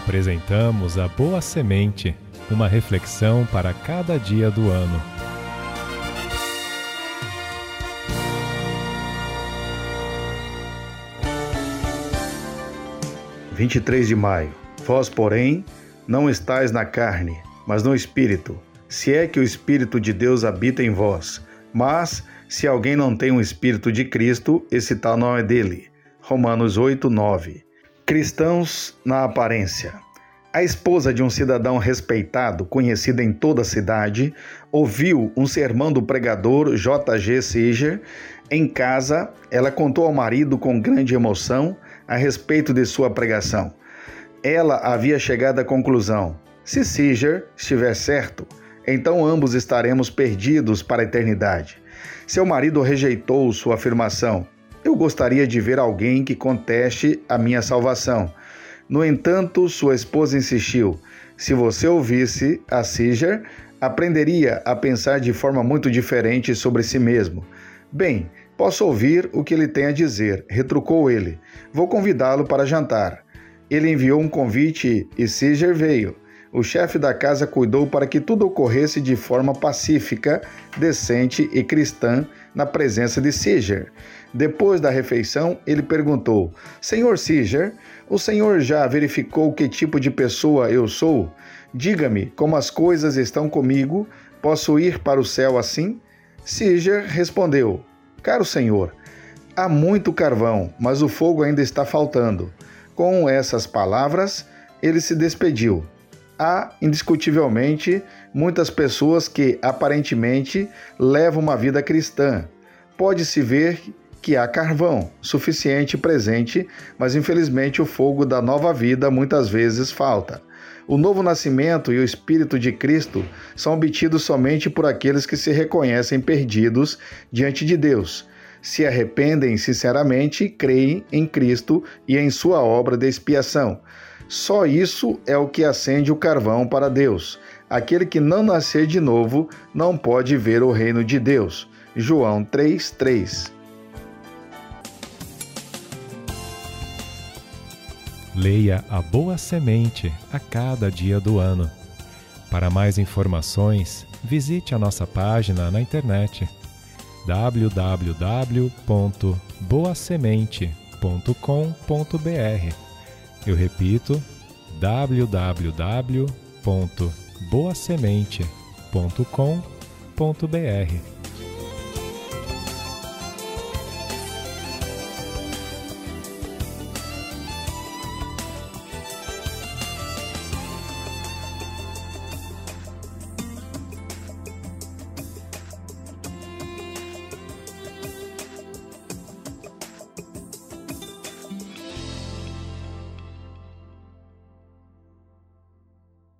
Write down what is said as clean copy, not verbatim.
Apresentamos a Boa Semente, uma reflexão para cada dia do ano. – 23 de maio. Vós, porém, não estáis na carne, mas no Espírito, se é que o Espírito de Deus habita em vós. Mas, se alguém não tem o Espírito de Cristo, esse tal não é dele. Romanos 8, 9. Cristãos na aparência. A esposa de um cidadão respeitado, conhecida em toda a cidade, ouviu um sermão do pregador J.G. Seeger. Em casa, ela contou ao marido com grande emoção a respeito de sua pregação. Ela havia chegado à conclusão: se Seeger estiver certo, então ambos estaremos perdidos para a eternidade. Seu marido rejeitou sua afirmação: eu gostaria de ver alguém que conteste a minha salvação. No entanto, sua esposa insistiu: se você ouvisse a Seeger, aprenderia a pensar de forma muito diferente sobre si mesmo. Bem, posso ouvir o que ele tem a dizer, retrucou ele. Vou convidá-lo para jantar. Ele enviou um convite e Seeger veio. O chefe da casa cuidou para que tudo ocorresse de forma pacífica, decente e cristã na presença de Seeger. Depois da refeição, ele perguntou: Senhor Seeger, o senhor já verificou que tipo de pessoa eu sou? Diga-me como as coisas estão comigo. Posso ir para o céu assim? Seeger respondeu: caro senhor, há muito carvão, mas o fogo ainda está faltando. Com essas palavras, ele se despediu. Há, indiscutivelmente, muitas pessoas que, aparentemente, levam uma vida cristã. Pode-se ver que há carvão suficiente presente, mas, infelizmente, o fogo da nova vida muitas vezes falta. O novo nascimento e o Espírito de Cristo são obtidos somente por aqueles que se reconhecem perdidos diante de Deus, se arrependem sinceramente, creem em Cristo e em sua obra de expiação. Só isso é o que acende o carvão para Deus. Aquele que não nascer de novo não pode ver o reino de Deus. João 3:3. Leia a Boa Semente a cada dia do ano. Para mais informações, visite a nossa página na internet www.boasemente.com.br. Eu repito, www.boasemente.com.br.